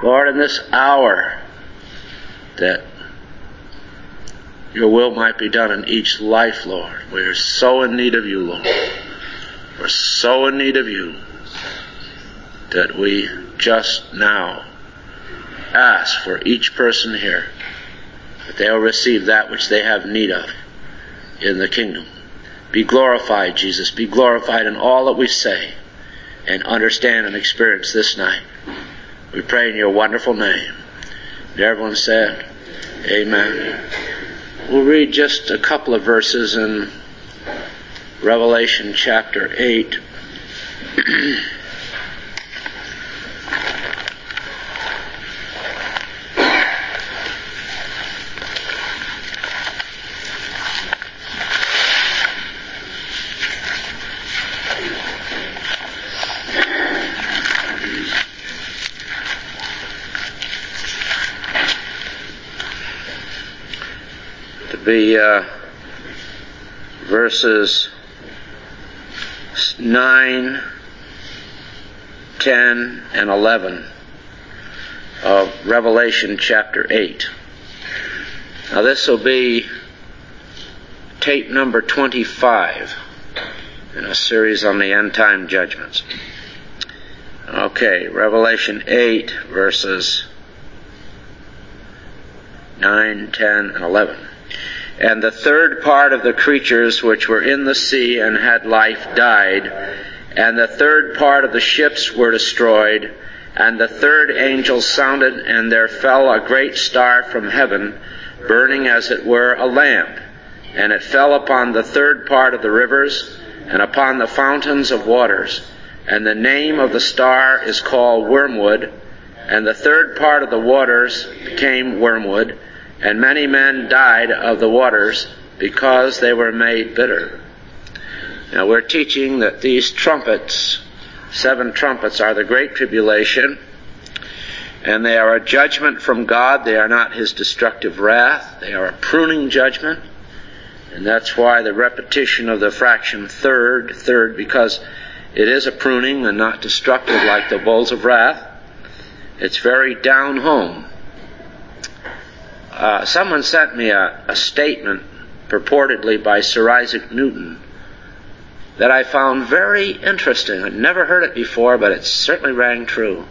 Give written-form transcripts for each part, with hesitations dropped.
Lord, in this hour, that your will might be done in each life, Lord. We're so in need of you, Lord. We're so in need of you that we just now ask for each person here that they'll receive that which they have need of in the kingdom. Be glorified, Jesus. Be glorified in all that we say and understand and experience this night. We pray in your wonderful name. And everyone said, amen. We'll read just a couple of verses in Revelation chapter 8. Be verses 9, 10, and 11 of Revelation chapter 8. Now this will be tape number 25 in a series on the end time judgments. Okay, Revelation 8 verses 9, 10, and 11. And the third part of the creatures which were in the sea and had life died, and the third part of the ships were destroyed, and the third angel sounded, and there fell a great star from heaven, burning as it were a lamp, and it fell upon the third part of the rivers, and upon the fountains of waters. And the name of the star is called Wormwood, and the third part of the waters became wormwood, and many men died of the waters because they were made bitter. Now we're teaching that these trumpets, 7 trumpets, are the great tribulation, and they are a judgment from God. They are not his destructive wrath. They are a pruning judgment, and that's why the repetition of the fraction third, because it is a pruning and not destructive like the bowls of wrath. It's very down home. Someone sent me a statement purportedly by Sir Isaac Newton that I found very interesting. I'd never heard it before, but it certainly rang true.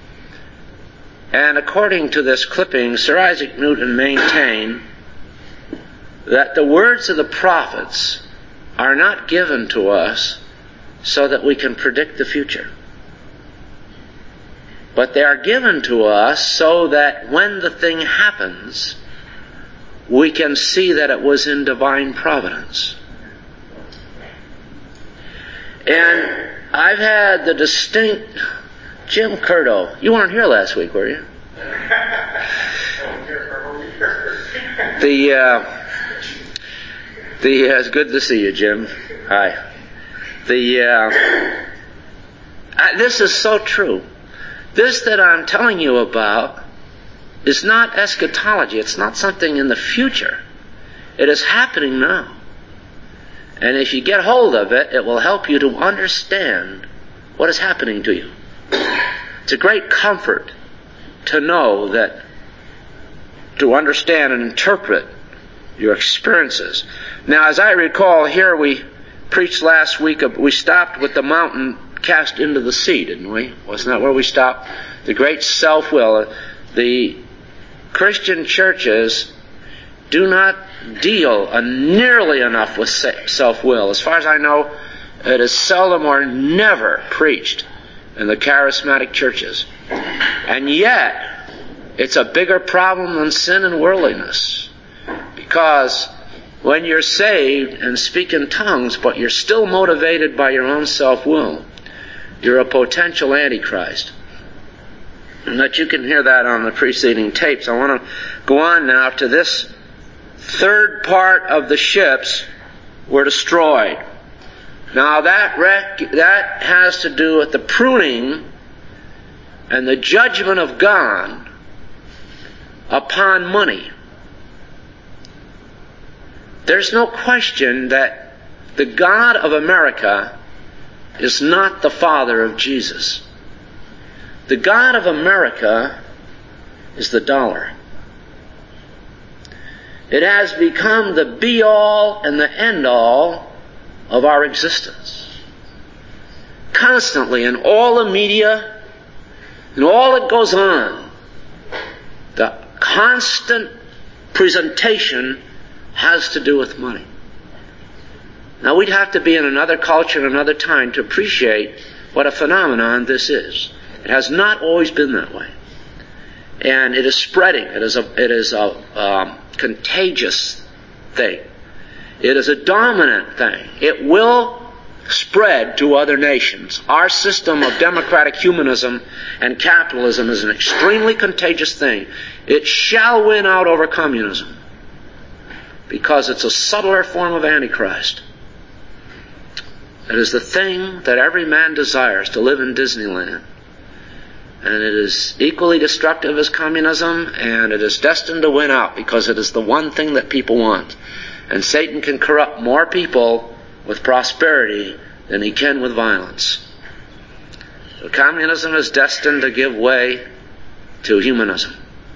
And according to this clipping, Sir Isaac Newton maintained that the words of the prophets are not given to us so that we can predict the future, but they are given to us so that when the thing happens, we can see that it was in divine providence. And I've had the distinct... Jim Curto, you weren't here last week, were you? It's good to see you, Jim. Hi. This is so true. This that I'm telling you about is not eschatology. It's not something in the future. It is happening now. And if you get hold of it, it will help you to understand what is happening to you. It's a great comfort to know that, to understand and interpret your experiences. Now, as I recall, here we preached last week, we stopped with the mountain cast into the sea, didn't we? Wasn't that where we stopped? The great self-will. The Christian churches do not deal nearly enough with self-will. As far as I know, it is seldom or never preached in the charismatic churches. And yet, it's a bigger problem than sin and worldliness. Because when you're saved and speak in tongues, but you're still motivated by your own self-will, you're a potential antichrist. And that you can hear that on the preceding tapes. I want to go on now to this third part of the ships were destroyed. Now that has to do with the pruning and the judgment of God upon money. There's no question that the God of America is not the Father of Jesus. The God of America is the dollar. It has become the be-all and the end-all of our existence. Constantly, in all the media, and all that goes on, the constant presentation has to do with money. Now, we'd have to be in another culture and another time to appreciate what a phenomenon this is. It has not always been that way. And it is spreading. It is a contagious thing. It is a dominant thing. It will spread to other nations. Our system of democratic humanism and capitalism is an extremely contagious thing. It shall win out over communism because it's a subtler form of Antichrist. It is the thing that every man desires, to live in Disneyland. And it is equally destructive as communism, and it is destined to win out because it is the one thing that people want. And Satan can corrupt more people with prosperity than he can with violence. So communism is destined to give way to humanism.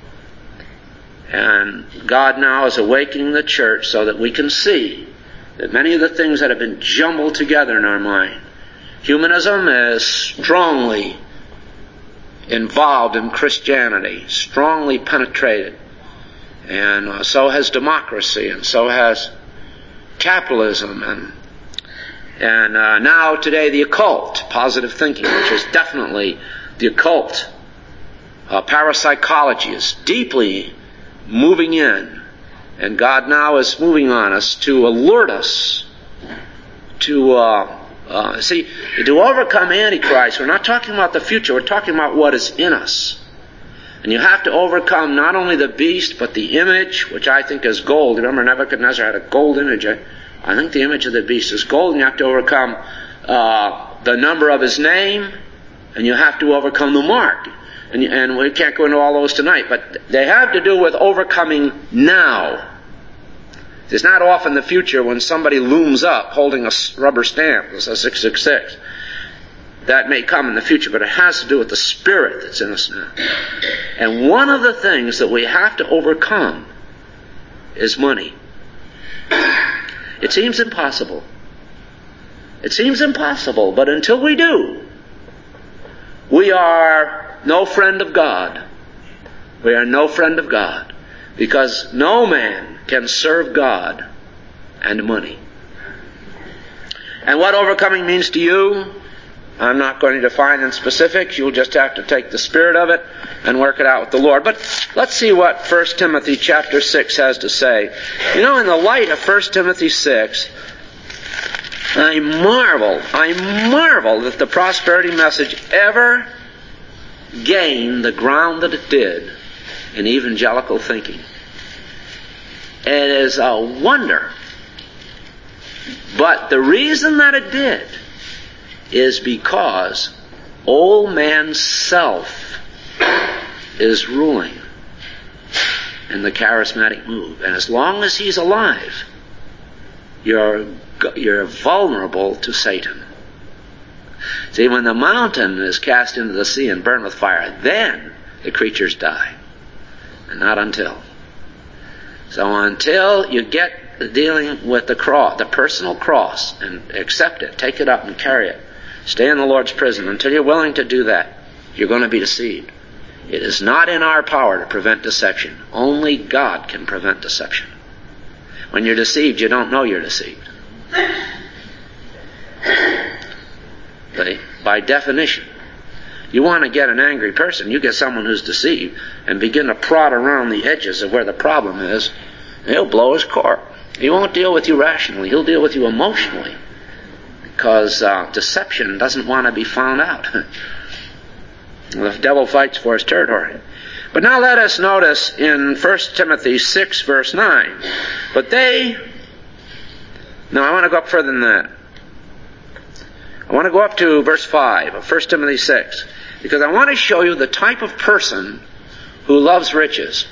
And God now is awakening the church so that we can see that many of the things that have been jumbled together in our mind, humanism is strongly involved in Christianity, strongly penetrated. And so has democracy, and so has capitalism, and now today the occult, positive thinking, which is definitely the occult. Parapsychology is deeply moving in, and God now is moving on us to alert us to to overcome Antichrist. We're not talking about the future, we're talking about what is in us. And you have to overcome not only the beast, but the image, which I think is gold. Remember, Nebuchadnezzar had a gold image. I think the image of the beast is gold, and you have to overcome the number of his name, and you have to overcome the mark. And we can't go into all those tonight, but they have to do with overcoming now. It's not off in the future when somebody looms up holding a rubber stamp, it's a 666. That may come in the future, but it has to do with the spirit that's in us now. And one of the things that we have to overcome is money. It seems impossible. It seems impossible, but until we do, we are no friend of God. We are no friend of God, because no man can serve God and money. And what overcoming means to you, I'm not going to define in specifics. You'll just have to take the spirit of it and work it out with the Lord. But let's see what 1 Timothy chapter 6 has to say. You know, in the light of 1 Timothy 6, I marvel that the prosperity message ever gained the ground that it did in evangelical thinking. It is a wonder. But the reason that it did is because old man's self is ruling in the charismatic move. And as long as he's alive, you're vulnerable to Satan. See, when the mountain is cast into the sea and burned with fire, then the creatures die. And not until. So until you get dealing with the cross, the personal cross, and accept it, take it up and carry it, stay in the Lord's prison, until you're willing to do that, you're going to be deceived. It is not in our power to prevent deception. Only God can prevent deception. When you're deceived, you don't know you're deceived. By definition. You want to get an angry person, you get someone who's deceived and begin to prod around the edges of where the problem is, he'll blow his cork. He won't deal with you rationally, he'll deal with you emotionally. Because deception doesn't want to be found out. The devil fights for his territory. But now let us notice in 1 Timothy 6 verse 9. Now I want to go up further than that. I want to go up to verse 5 of 1 Timothy 6. Because I want to show you the type of person who loves riches.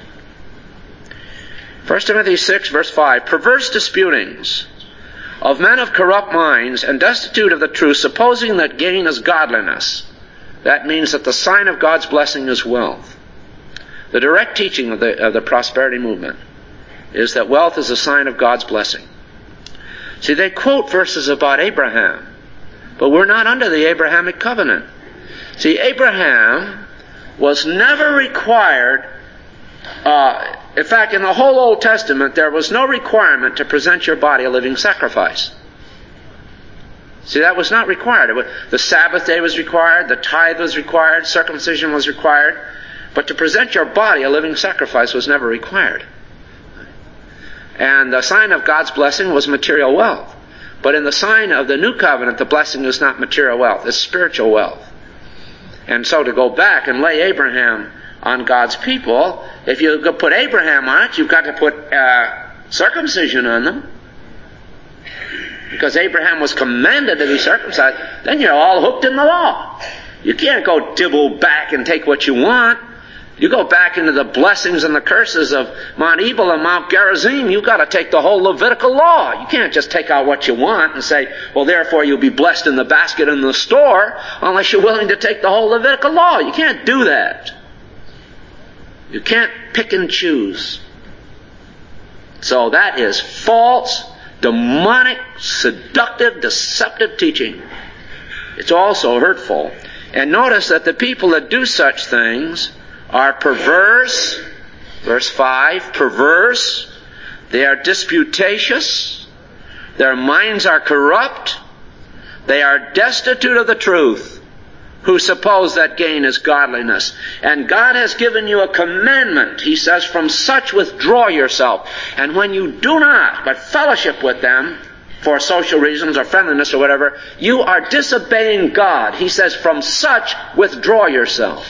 1 Timothy 6 verse 5. Perverse disputings of men of corrupt minds and destitute of the truth, supposing that gain is godliness. That means that the sign of God's blessing is wealth. The direct teaching of the prosperity movement is that wealth is a sign of God's blessing. See, they quote verses about Abraham, but we're not under the Abrahamic covenant. See, Abraham was never required, in fact, in the whole Old Testament, there was no requirement to present your body a living sacrifice. See, that was not required. The Sabbath day was required, the tithe was required, circumcision was required, but to present your body a living sacrifice was never required. And the sign of God's blessing was material wealth. But in the sign of the new covenant, the blessing is not material wealth, it's spiritual wealth. And so to go back and lay Abraham on God's people, if you put Abraham on it, you've got to put circumcision on them. Because Abraham was commanded to be circumcised, then you're all hooked in the law. You can't go dibble back and take what you want. You go back into the blessings and the curses of Mount Ebal and Mount Gerizim, you've got to take the whole Levitical law. You can't just take out what you want and say, well, therefore you'll be blessed in the basket in the store, unless you're willing to take the whole Levitical law. You can't do that. You can't pick and choose. So that is false, demonic, seductive, deceptive teaching. It's also hurtful. And notice that the people that do such things are perverse, verse 5, perverse, they are disputatious, their minds are corrupt, they are destitute of the truth, who suppose that gain is godliness. And God has given you a commandment. He says, from such withdraw yourself. And when you do not, but fellowship with them, for social reasons or friendliness or whatever, you are disobeying God. He says, from such withdraw yourself.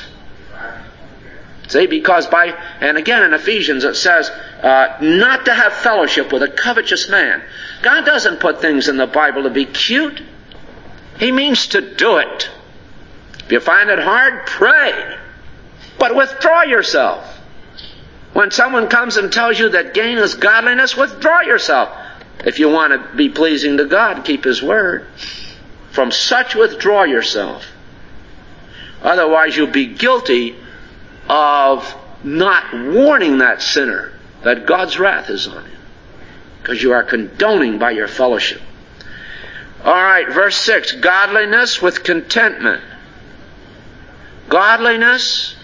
See, because and again in Ephesians it says, not to have fellowship with a covetous man. God doesn't put things in the Bible to be cute. He means to do it. If you find it hard, pray. But withdraw yourself. When someone comes and tells you that gain is godliness, withdraw yourself. If you want to be pleasing to God, keep His word. From such withdraw yourself. Otherwise you'll be guilty of not warning that sinner that God's wrath is on him, because you are condoning by your fellowship. Alright, verse 6, godliness with contentment. Godliness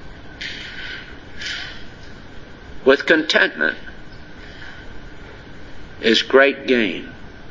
with contentment is great gain.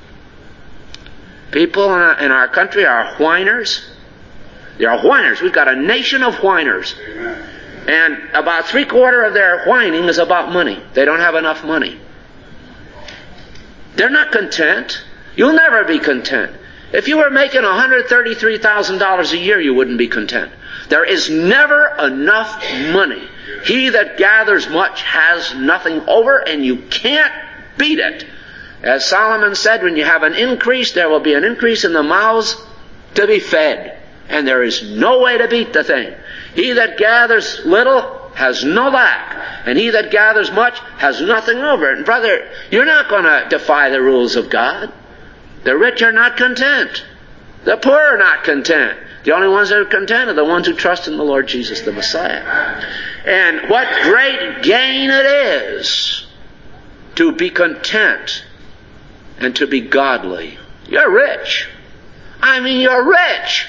People in our country are whiners. They are whiners. We've got a nation of whiners. Amen. And about 3/4 of their whining is about money. They don't have enough money. They're not content. You'll never be content. If you were making $133,000 a year, you wouldn't be content. There is never enough money. He that gathers much has nothing over, and you can't beat it. As Solomon said, when you have an increase, there will be an increase in the mouths to be fed. And there is no way to beat the thing. He that gathers little has no lack, and he that gathers much has nothing over it. And brother, you're not going to defy the rules of God. The rich are not content. The poor are not content. The only ones that are content are the ones who trust in the Lord Jesus, the Messiah. And what great gain it is to be content and to be godly. You're rich. I mean, you're rich.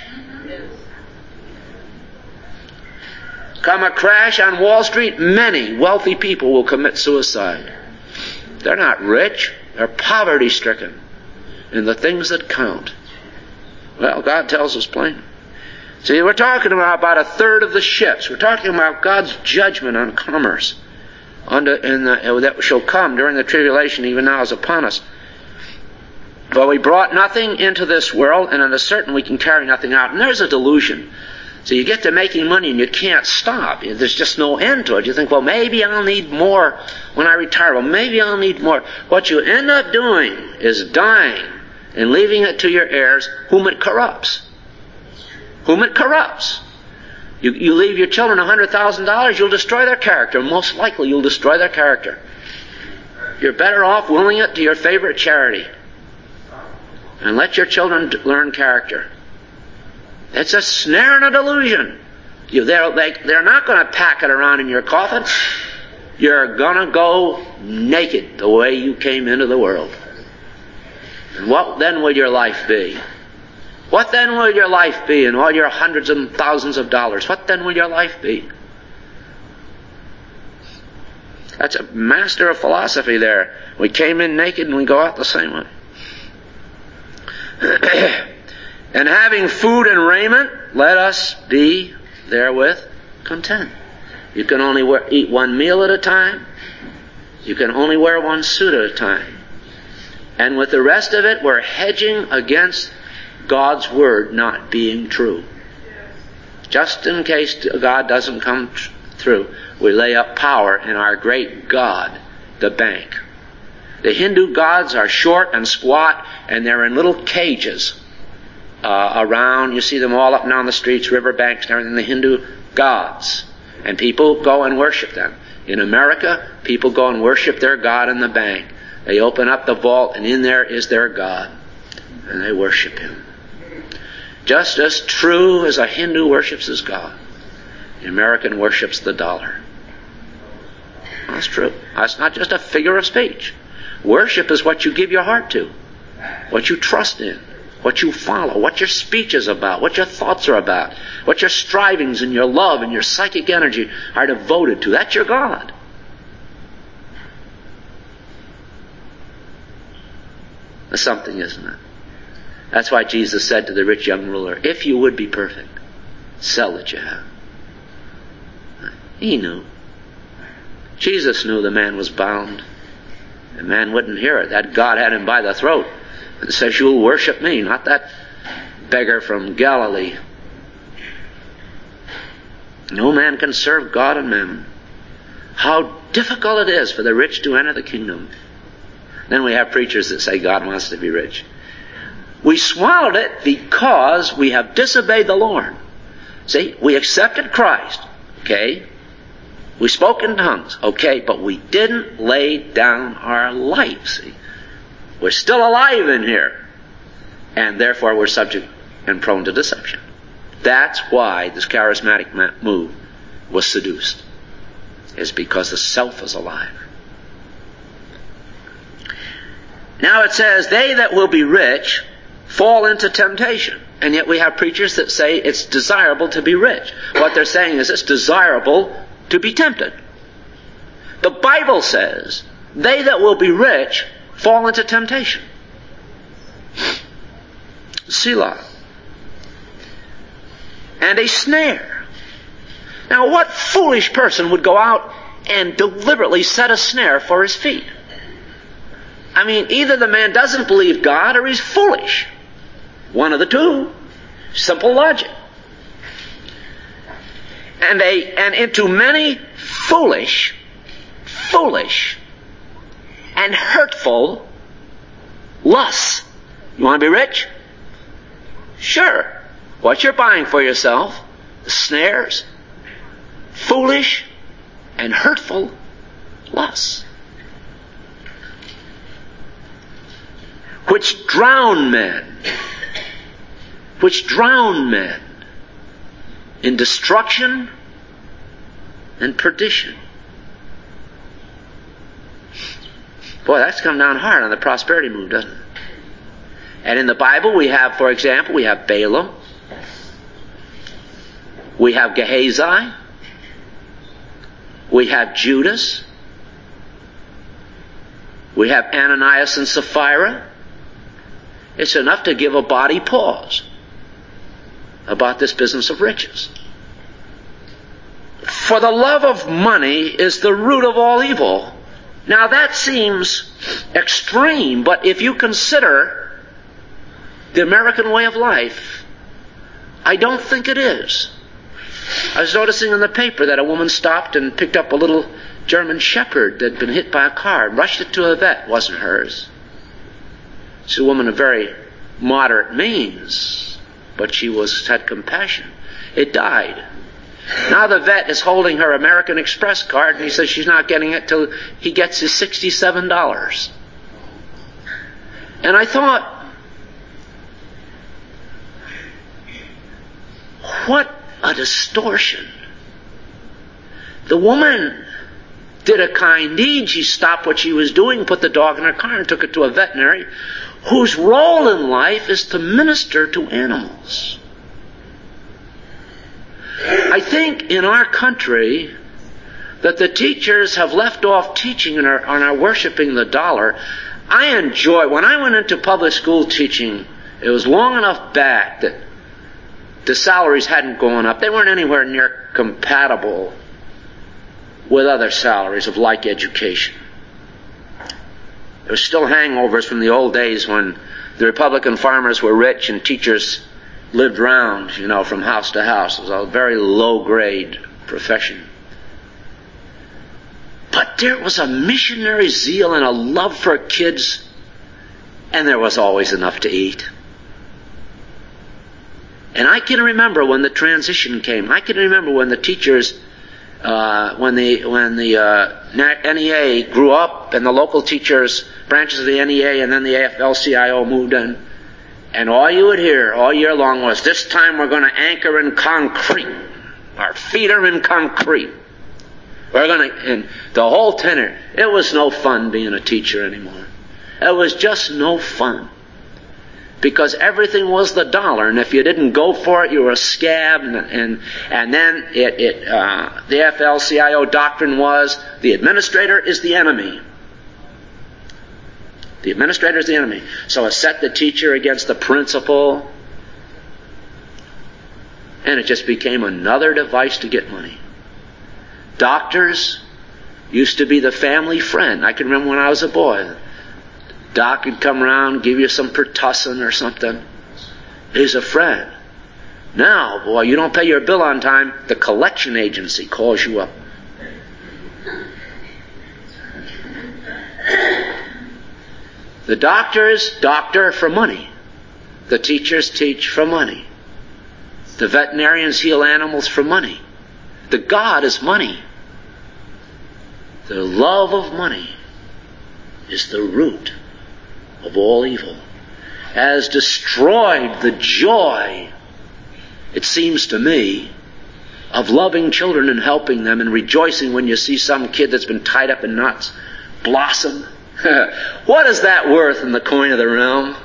Come a crash on Wall Street, many wealthy people will commit suicide. They're not rich. They're poverty-stricken in the things that count. Well, God tells us plain. See, we're talking about 1/3 of the ships. We're talking about God's judgment on commerce that shall come during the tribulation, even now is upon us. For we brought nothing into this world, and it is certain we can carry nothing out. And there's a delusion. So you get to making money and you can't stop. There's just no end to it. You think, well, maybe I'll need more when I retire. Well, maybe I'll need more. What you end up doing is dying and leaving it to your heirs, whom it corrupts. Whom it corrupts. You leave your children $100,000, you'll destroy their character. Most likely you'll destroy their character. You're better off willing it to your favorite charity. And let your children learn character. It's a snare and a delusion. They're not going to pack it around in your coffin. You're going to go naked the way you came into the world. And what then will your life be? What then will your life be and all your hundreds and thousands of dollars? What then will your life be? That's a master of philosophy there. We came in naked and we go out the same way. And having food and raiment, let us be therewith content. You can only eat one meal at a time. You can only wear one suit at a time. And with the rest of it, we're hedging against God's Word not being true. Just in case God doesn't come through, we lay up power in our great God, the bank. The Hindu gods are short and squat, and they're in little cages around. You see them all up and down the streets, riverbanks, and everything, the Hindu gods. And people go and worship them. In America, people go and worship their God in the bank. They open up the vault, and in there is their God. And they worship Him. Just as true as a Hindu worships his God, the American worships the dollar. That's true. That's not just a figure of speech. Worship is what you give your heart to, what you trust in, what you follow, what your speech is about, what your thoughts are about, what your strivings and your love and your psychic energy are devoted to. That's your God. That's something, isn't it? That's why Jesus said to the rich young ruler, if you would be perfect, sell what you have. He knew. Jesus knew the man was bound. The man wouldn't hear it. That God had him by the throat and says, you'll worship me, not that beggar from Galilee. No man can serve God and mammon. How difficult it is for the rich to enter the kingdom. Then we have preachers that say God wants to be rich. We swallowed it because we have disobeyed the Lord. See, we accepted Christ. Okay? We spoke in tongues. Okay, but we didn't lay down our life. See? We're still alive in here. And therefore we're subject and prone to deception. That's why this charismatic move was seduced. Is because the self is alive. Now it says, they that will be rich fall into temptation. And yet we have preachers that say it's desirable to be rich. What they're saying is it's desirable to be tempted. The Bible says, they that will be rich fall into temptation. Selah. And a snare. Now what foolish person would go out and deliberately set a snare for his feet? I mean, either the man doesn't believe God or he's foolish. One of the two. Simple logic. And into many foolish, and hurtful lusts. You want to be rich? Sure. What you're buying for yourself, the snares, foolish, and hurtful lusts. Which drown men in destruction and perdition. Boy, that's come down hard on the prosperity move, doesn't it? And in the Bible we have, for example, we have Balaam, we have Gehazi, we have Judas, we have Ananias and Sapphira. It's enough to give a body pause about this business of riches. For the love of money is the root of all evil. Now that seems extreme, but if you consider the American way of life, I don't think it is. I was noticing in the paper that a woman stopped and picked up a little German shepherd that had been hit by a car and rushed it to a vet. It wasn't hers. She's a woman of very moderate means, but she had compassion. It died. Now the vet is holding her American Express card, and he says she's not getting it till he gets his $67. And I thought, what a distortion. The woman did a kind deed. She stopped what she was doing, put the dog in her car, and took it to a veterinary whose role in life is to minister to animals. I think in our country that the teachers have left off teaching and are worshiping the dollar. I enjoy, when I went into public school teaching, it was long enough back that the salaries hadn't gone up. They weren't anywhere near compatible with other salaries of like education. There were still hangovers from the old days when the Republican farmers were rich and teachers lived round, from house to house. It was a very low-grade profession. But there was a missionary zeal and a love for kids, and there was always enough to eat. And I can remember when the transition came. I can remember when the teachers, when the NEA grew up and the local teachers, branches of the NEA and then the AFL-CIO moved in. And all you would hear all year long was, this time we're going to anchor in concrete. Our feet are in concrete. And the whole tenor, it was no fun being a teacher anymore. It was just no fun. Because everything was the dollar, and if you didn't go for it, you were a scab, and then the AFL-CIO doctrine was, the administrator is the enemy. The administrator is the enemy. So it set the teacher against the principal, and it just became another device to get money. Doctors used to be the family friend. I can remember when I was a boy. Doc would come around, give you some Pertussin or something. He's a friend. Now, boy, you don't pay your bill on time, the collection agency calls you up. The doctors doctor for money. The teachers teach for money. The veterinarians heal animals for money. The God is money. The love of money is the root of all evil. Has destroyed the joy, it seems to me, of loving children and helping them and rejoicing when you see some kid that's been tied up in knots blossom. What is that worth in the coin of the realm?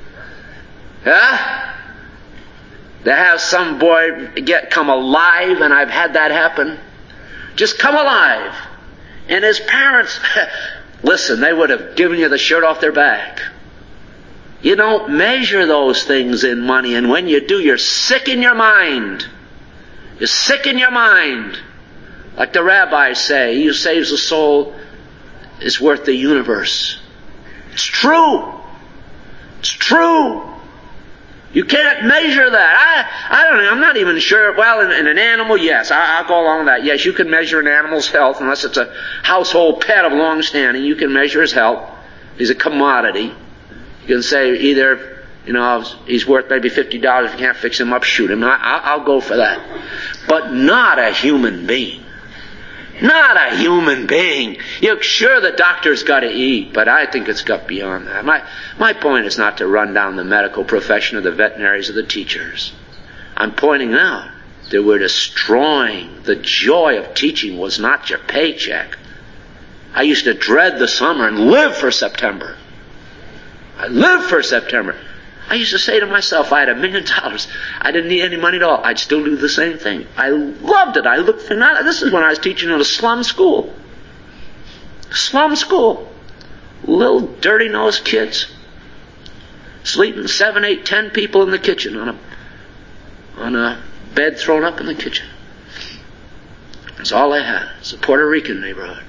Huh? To have some boy come alive, and I've had that happen. Just come alive. And his parents, listen, they would have given you the shirt off their back. You don't measure those things in money, and when you do, you're sick in your mind. You're sick in your mind. Like the rabbis say, he who saves a soul is worth the universe. It's true. It's true. You can't measure that. I don't know. I'm not even sure. Well, in an animal, yes. I'll go along with that. Yes, you can measure an animal's health unless it's a household pet of long standing. You can measure his health. He's a commodity. You can say either, he's worth maybe $50. If you can't fix him up, shoot him. I'll go for that. But not a human being. Not a human being. You're sure the doctor's got to eat, but I think it's got beyond that. My point is not to run down the medical profession or the veterinaries or the teachers. I'm pointing out that we're destroying the joy of teaching was not your paycheck. I used to dread the summer and live for September. I lived for September. I used to say to myself, if I had $1 million, I didn't need any money at all, I'd still do the same thing. I loved it. I looked for nothing. This is when I was teaching in a slum school. Slum school. Little dirty-nosed kids. Sleeping 7, 8, 10 people in the kitchen on a bed thrown up in the kitchen. That's all they had. It's a Puerto Rican neighborhood.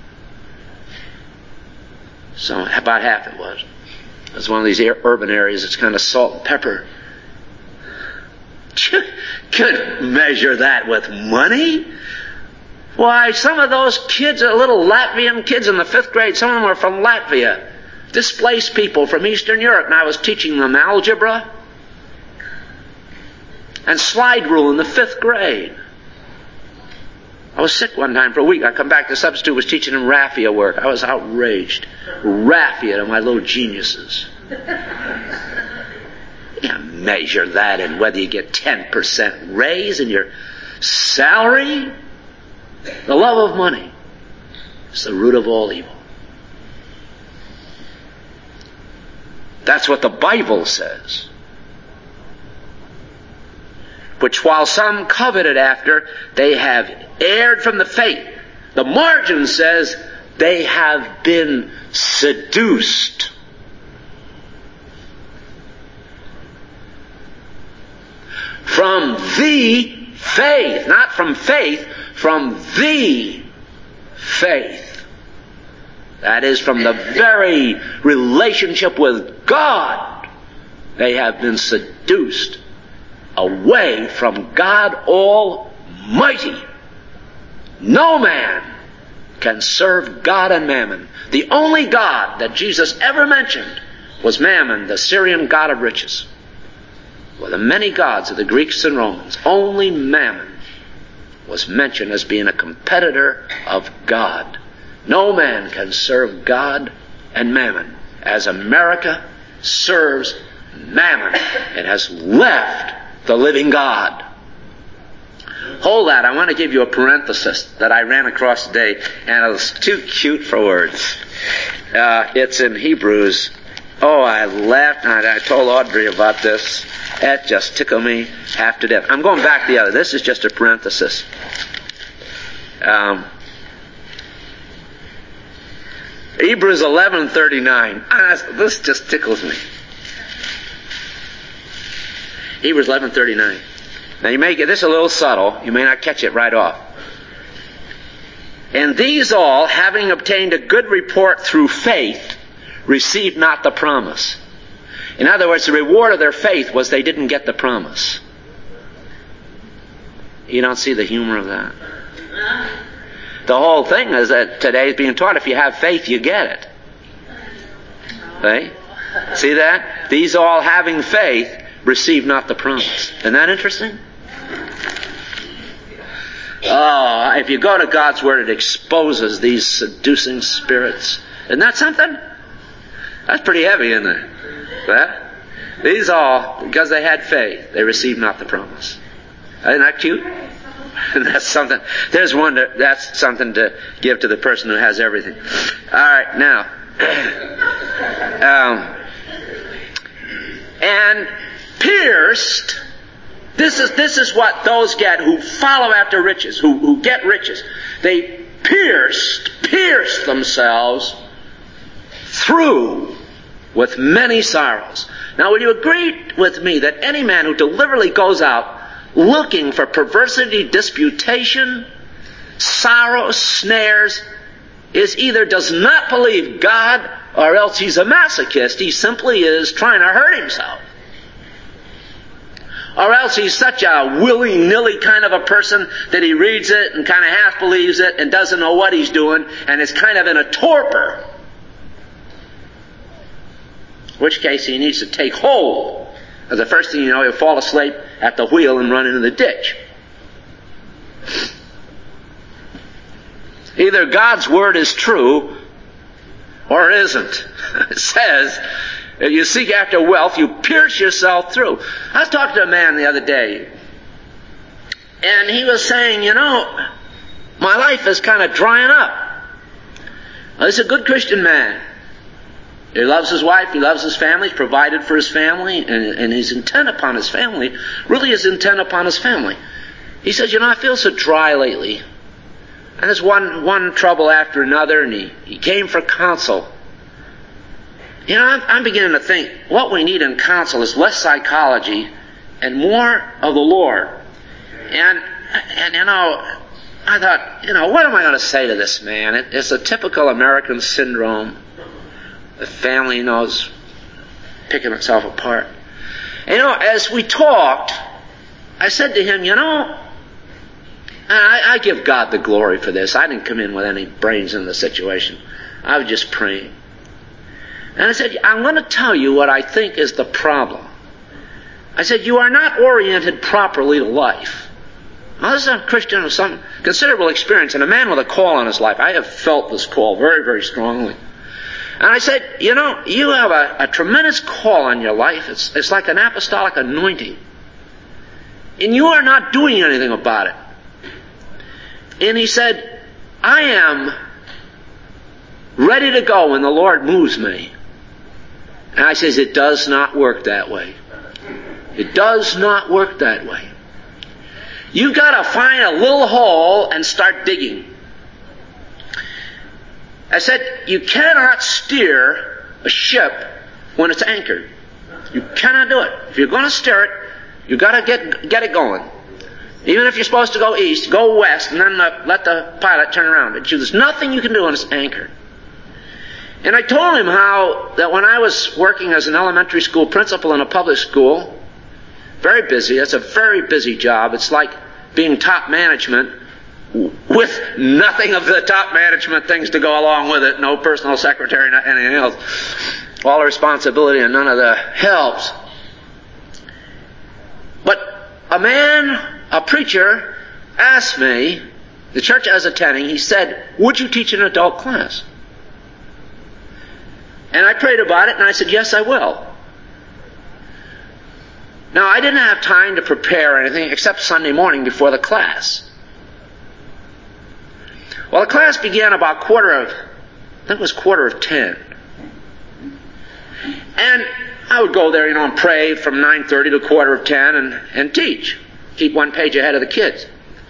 So about half it was. It's one of these urban areas. It's kind of salt and pepper. You could measure that with money. Why, some of those kids are little Latvian kids in the 5th grade. Some of them are from Latvia. Displaced people from Eastern Europe. And I was teaching them algebra and slide rule in the 5th grade. I was sick one time for a week. I come back, the substitute was teaching them raffia work. I was outraged. Raffia to my little geniuses. You measure that in whether you get 10% raise in your Salary, the love of money, is the root of all evil. That's what the Bible says. Which while some coveted after, they have erred from the faith. The margin says they have been seduced. From the faith, not from faith, from the faith. That is, from the very relationship with God, they have been seduced away from God Almighty. No man can serve God and mammon. The only God that Jesus ever mentioned was Mammon, the Syrian god of riches. Well, the many gods of the Greeks and Romans, only Mammon was mentioned as being a competitor of God. No man can serve God and Mammon as America serves Mammon. It has left the living God. Hold that. I want to give you a parenthesis that I ran across today, and it was too cute for words. It's in Hebrews. Oh, I laughed, and I told Audrey about this. That just tickled me half to death. I'm going back to the other. This is just a parenthesis. Hebrews 11:39. This just tickles me. Hebrews 11:39. Now you may get this a little subtle. You may not catch it right off. And these all, having obtained a good report through faith, received not the promise. In other words, the reward of their faith was they didn't get the promise. You don't see the humor of that? The whole thing is that today is being taught, if you have faith, you get it. Right? See that? These all having faith receive not the promise. Isn't that interesting? Oh, if you go to God's Word, it exposes these seducing spirits. Isn't that something? That's pretty heavy, isn't it? That? These all, because they had faith, they received not the promise. Isn't that cute? And that's something. There's one that's something to give to the person who has everything. All right, now. And pierced. This is what those get who follow after riches, who get riches. They pierced themselves through with many sorrows. Now, will you agree with me that any man who deliberately goes out looking for perversity, disputation, sorrow, snares, is either does not believe God or else he's a masochist. He simply is trying to hurt himself. Or else he's such a willy-nilly kind of a person that he reads it and kind of half believes it and doesn't know what he's doing and is kind of in a torpor. In which case he needs to take hold. Because the first thing you know, he'll fall asleep at the wheel and run into the ditch. Either God's Word is true or it isn't. It says, if you seek after wealth, you pierce yourself through. I was talking to a man the other day, and he was saying, my life is kind of drying up. Well, he's a good Christian man. He loves his wife, he loves his family, he's provided for his family, and he's intent upon his family, really is intent upon his family. He says, I feel so dry lately. And there's one trouble after another, and he came for counsel. I'm beginning to think what we need in counsel is less psychology and more of the Lord. And I thought, what am I going to say to this man? It's a typical American syndrome. The family knows picking itself apart. As we talked, I said to him, I give God the glory for this. I didn't come in with any brains in the situation. I was just praying. And I said, I'm going to tell you what I think is the problem. I said, you are not oriented properly to life. Now, this is a Christian with some considerable experience and a man with a call on his life. I have felt this call very, very strongly. And I said, you have a tremendous call on your life. It's like an apostolic anointing. And you are not doing anything about it. And he said, I am ready to go when the Lord moves me. And I says, it does not work that way. It does not work that way. You got to find a little hole and start digging. I said, you cannot steer a ship when it's anchored. You cannot do it. If you're going to steer it, you got to get it going. Even if you're supposed to go east, go west, and then let the pilot turn around. There's nothing you can do when it's anchored. And I told him how that when I was working as an elementary school principal in a public school, very busy, it's a very busy job. It's like being top management with nothing of the top management things to go along with it. No personal secretary, not anything else. All the responsibility and none of the helps. But a preacher, asked me, the church I was attending, he said, would you teach an adult class? And I prayed about it and I said, yes, I will. Now, I didn't have time to prepare anything except Sunday morning before the class. Well, the class began about 10:15. And I would go there, and pray from 9:30 to 10:15 and teach. Keep one page ahead of the kids.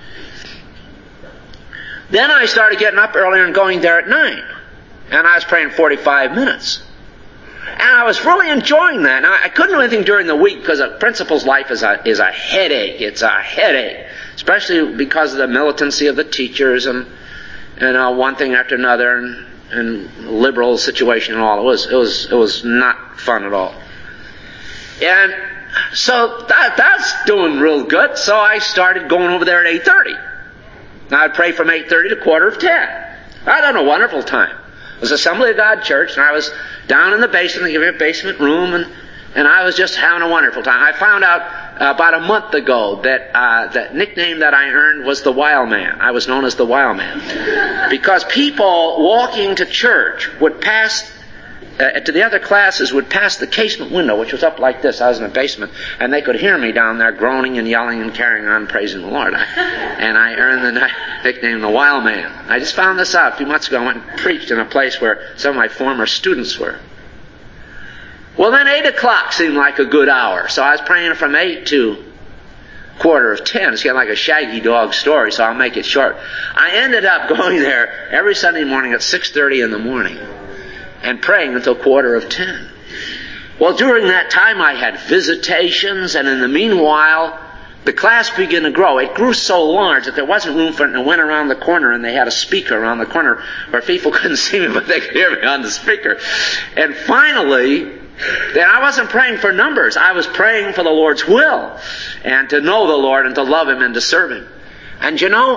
Then I started getting up earlier and going there at 9. And I was praying 45 minutes. And I was really enjoying that. Now, I couldn't do anything during the week because a principal's life is a headache. It's a headache. Especially because of the militancy of the teachers and one thing after another and liberal situation and all. It was not fun at all. And so that's doing real good. So I started going over there at 8:30. Now I'd pray from 8:30 to 10:15. I had a wonderful time. It was Assembly of God Church, and I was down in the basement. They gave me a basement room, and I was just having a wonderful time. I found out about a month ago that that nickname that I earned was the Wild Man. I was known as the Wild Man because people walking to church would pass to the other classes would pass the casement window, which was up like this. I was in the basement, and they could hear me down there groaning and yelling and carrying on praising the Lord. And I earned the nickname the Wild Man. I just found this out a few months ago. I went and preached in a place where some of my former students were. Well, then 8 o'clock seemed like a good hour, so I was praying from 8 to 10:15. It's kind of like a Shaggy Dog story, so I'll make it short. I ended up going there every Sunday morning at 6:30 in the morning and praying until 10:15. Well, during that time I had visitations, and in the meanwhile, the class began to grow. It grew so large that there wasn't room for it, and it went around the corner, and they had a speaker around the corner where people couldn't see me, but they could hear me on the speaker. And finally, then I wasn't praying for numbers. I was praying for the Lord's will, and to know the Lord, and to love Him, and to serve Him. And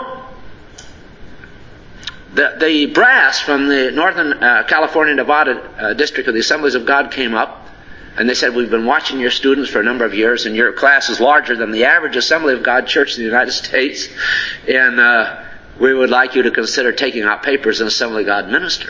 the brass from the Northern California, Nevada district of the Assemblies of God came up, and they said, we've been watching your students for a number of years, and your class is larger than the average Assembly of God church in the United States, and we would like you to consider taking out papers in Assembly of God minister.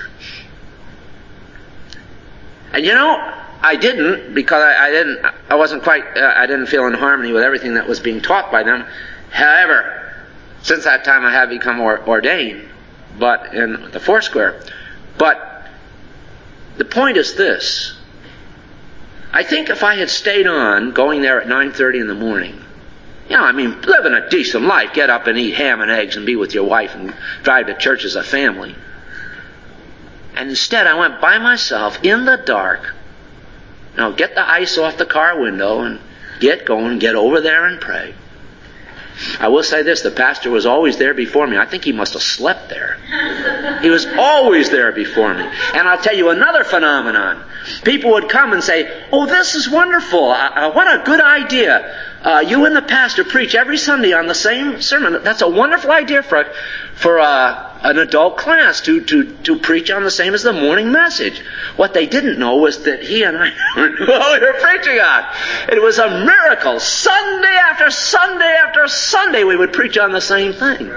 And I didn't, because I didn't feel in harmony with everything that was being taught by them. However, since that time I have become ordained, but in the Foursquare. But the point is this. I think if I had stayed on, going there at 9:30 in the morning, living a decent life, get up and eat ham and eggs and be with your wife and drive to church as a family. And instead I went by myself in the dark, get the ice off the car window and get going, get over there and pray. I will say this, the pastor was always there before me. I think he must have slept there. He was always there before me. And I'll tell you another phenomenon. People would come and say, oh, this is wonderful. What a good idea. You and the pastor preach every Sunday on the same sermon. That's a wonderful idea for an adult class to preach on the same as the morning message. What they didn't know was that he and I knew what we were preaching on. It was a miracle. Sunday after Sunday after Sunday we would preach on the same thing.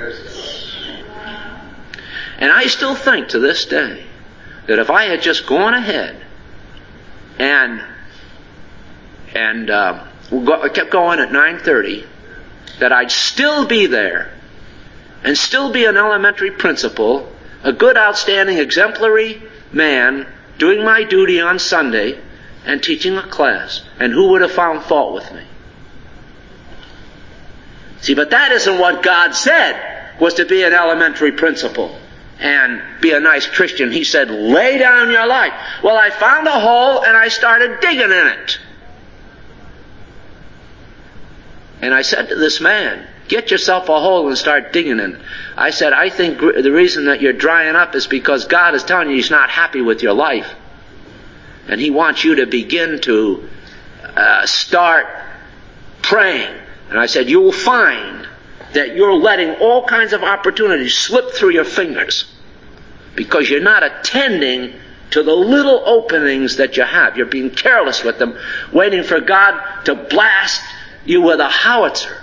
And I still think to this day that if I had just gone ahead and kept going at 9:30, that I'd still be there and still be an elementary principal, a good, outstanding, exemplary man, doing my duty on Sunday and teaching a class. And who would have found fault with me? See, but that isn't what God said, was to be an elementary principal and be a nice Christian. He said, lay down your life. Well, I found a hole and I started digging in it. And I said to this man, get yourself a hole and start digging in it. I said, I think the reason that you're drying up is because God is telling you He's not happy with your life. And He wants you to begin to start praying. And I said, you will find that you're letting all kinds of opportunities slip through your fingers because you're not attending to the little openings that you have. You're being careless with them, waiting for God to blast you with a howitzer.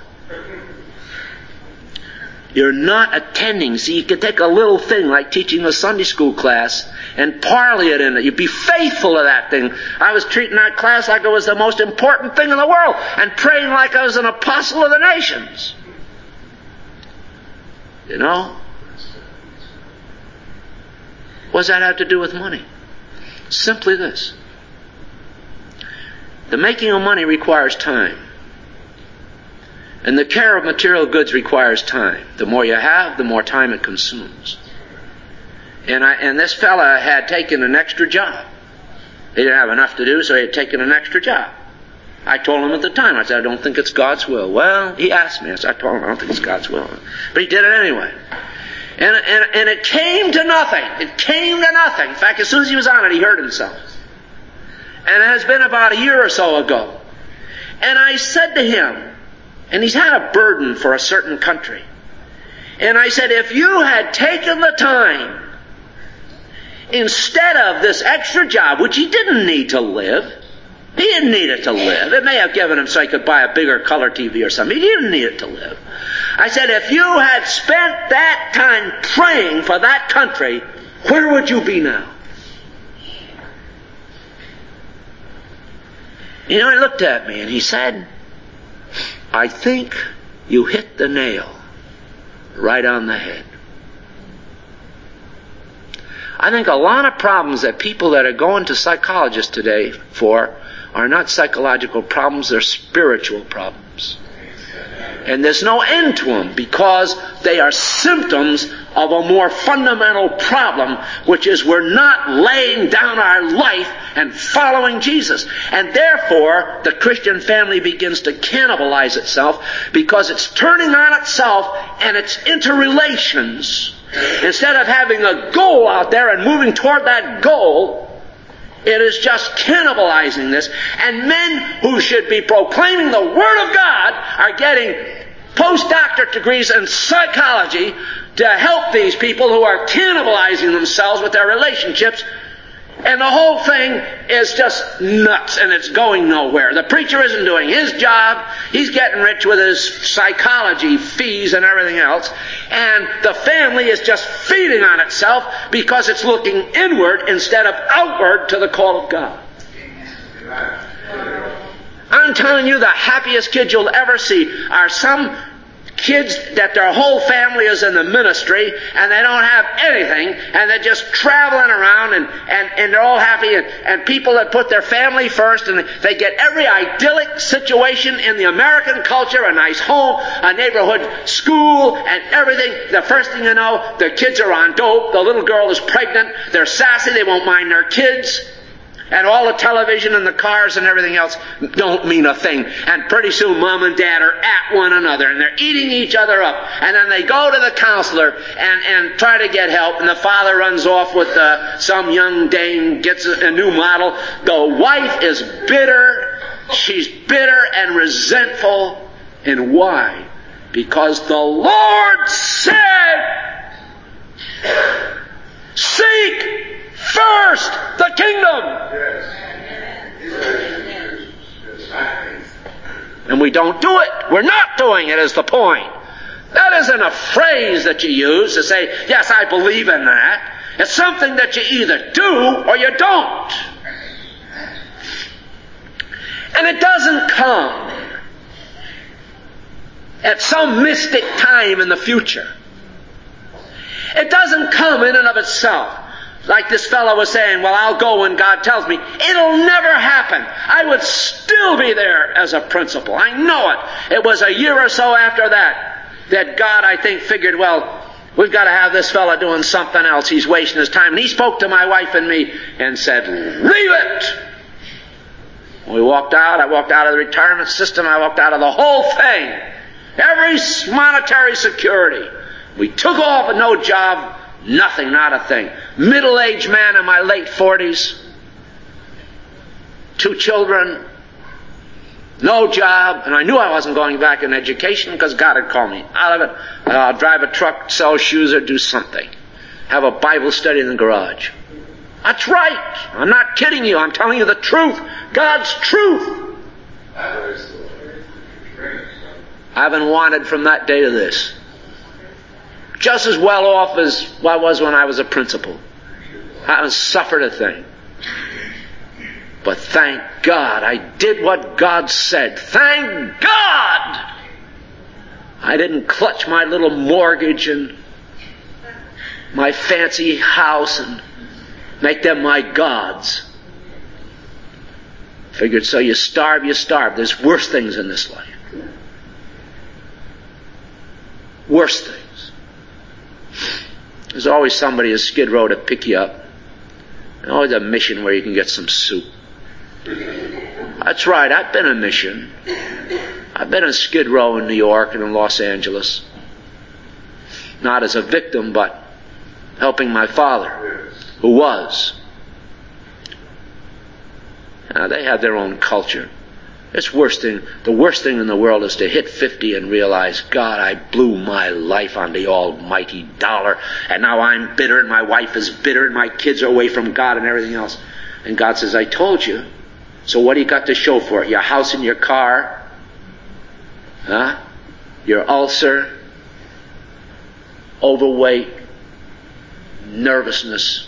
You're not attending. See, you can take a little thing like teaching a Sunday school class and parley it in it. You be faithful to that thing. I was treating that class like it was the most important thing in the world and praying like I was an apostle of the nations. You know? What does that have to do with money? Simply this. The making of money requires time. And the care of material goods requires time. The more you have, the more time it consumes. And this fella had taken an extra job. He didn't have enough to do, so he had taken an extra job. I told him at the time, I said, I don't think it's God's will. Well, he asked me. I told him, I don't think it's God's will. But he did it anyway. And it came to nothing. It came to nothing. In fact, as soon as he was on it, he hurt himself. And it has been about a year or so ago. And I said to him, and he's had a burden for a certain country. And I said, if you had taken the time, instead of this extra job, which he didn't need to live, he didn't need it to live. It may have given him so he could buy a bigger color TV or something. He didn't need it to live. I said, if you had spent that time praying for that country, where would you be now? You know, he looked at me and he said, I think you hit the nail right on the head. I think a lot of problems that people that are going to psychologists today for are not psychological problems, they're spiritual problems. And there's no end to them because they are symptoms of a more fundamental problem, which is we're not laying down our life and following Jesus. And therefore, the Christian family begins to cannibalize itself because it's turning on itself and its interrelations. Instead of having a goal out there and moving toward that goal, it is just cannibalizing this. And men who should be proclaiming the Word of God are getting postdoctorate degrees in psychology to help these people who are cannibalizing themselves with their relationships. And the whole thing is just nuts and it's going nowhere. The preacher isn't doing his job. He's getting rich with his psychology fees and everything else. And the family is just feeding on itself because it's looking inward instead of outward to the call of God. I'm telling you, the happiest kids you'll ever see are some kids that their whole family is in the ministry and they don't have anything and they're just traveling around and they're all happy and people that put their family first and they get every idyllic situation in the American culture, a nice home, a neighborhood school and everything. The first thing you know, the kids are on dope, the little girl is pregnant, they're sassy, they won't mind their kids. And all the television and the cars and everything else don't mean a thing. And pretty soon Mom and Dad are at one another and they're eating each other up. And then they go to the counselor and try to get help. And the father runs off with some young dame, gets a new model. The wife is bitter. She's bitter and resentful. And why? Because the Lord said, seek first the kingdom. And we don't do it. We're not doing it is the point. That isn't a phrase that you use to say, yes, I believe in that. It's something that you either do or you don't. And it doesn't come at some mystic time in the future. It doesn't come in and of itself. Like this fellow was saying, well, I'll go when God tells me. It'll never happen. I would still be there as a principal. I know it. It was a year or so after that God, I think, figured, well, we've got to have this fellow doing something else. He's wasting his time. And he spoke to my wife and me and said, leave it! We walked out. I walked out of the retirement system. I walked out of the whole thing. Every monetary security. We took off with no job, nothing, not a thing. Middle-aged man in my late 40s. 2 children. No job. And I knew I wasn't going back in education because God had called me out of it. I'll drive a truck, sell shoes, or do something. Have a Bible study in the garage. That's right. I'm not kidding you. I'm telling you the truth. God's truth. I haven't wanted from that day to this. Just as well off as I was when I was a principal. I haven't suffered a thing. But thank God I did what God said. Thank God! I didn't clutch my little mortgage and my fancy house and make them my gods. Figured so you starve. There's worse things in this life. Worse things. There's always somebody at Skid Row to pick you up. And always a mission where you can get some soup. That's right, I've been a mission. I've been in Skid Row in New York and in Los Angeles. Not as a victim, but helping my father, who was. Now, they have their own culture. The worst thing in the world is to hit 50 and realize, God, I blew my life on the almighty dollar, and now I'm bitter, and my wife is bitter, and my kids are away from God and everything else. And God says, I told you. So what do you got to show for it? Your house and your car? Huh? Your ulcer? Overweight? Nervousness?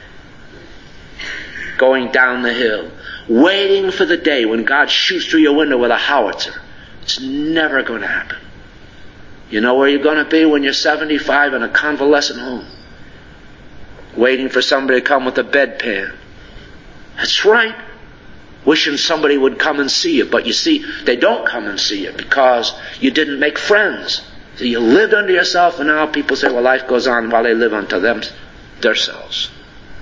Going down the hill? Waiting for the day when God shoots through your window with a howitzer. It's never going to happen. You know where you're going to be when you're 75 in a convalescent home? Waiting for somebody to come with a bedpan. That's right. Wishing somebody would come and see you. But you see, they don't come and see you because you didn't make friends. So you lived unto yourself, and now people say, well, life goes on while they live unto themselves.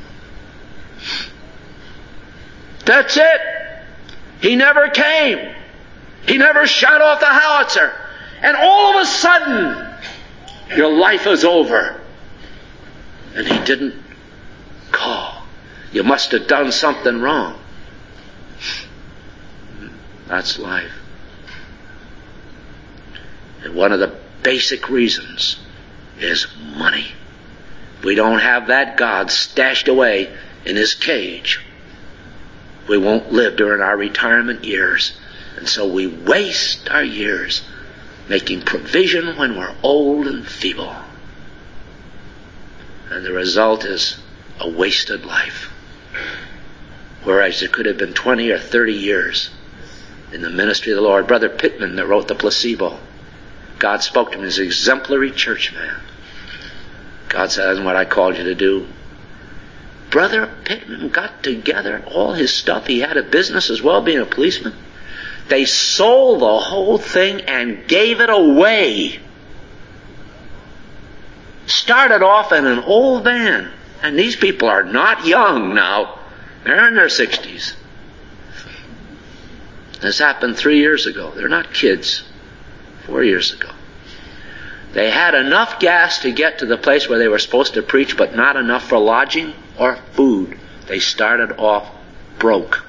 That's it. He never came. He never shot off the howitzer. And all of a sudden, your life is over. And he didn't call. You must have done something wrong. That's life. And one of the basic reasons is money. If we don't have that God stashed away in his cage, we won't live during our retirement years. And so we waste our years making provision when we're old and feeble. And the result is a wasted life. Whereas it could have been 20 or 30 years in the ministry of the Lord. Brother Pittman, that wrote The Placebo, God spoke to him as an exemplary church man. God said, that's what I called you to do. Brother Pittman got together all his stuff. He had a business as well, being a policeman. They sold the whole thing and gave it away. Started off in an old van. And these people are not young now. They're in their 60s. This happened 3 years ago. They're not kids. 4 years ago. They had enough gas to get to the place where they were supposed to preach, but not enough for lodging or food. They started off broke.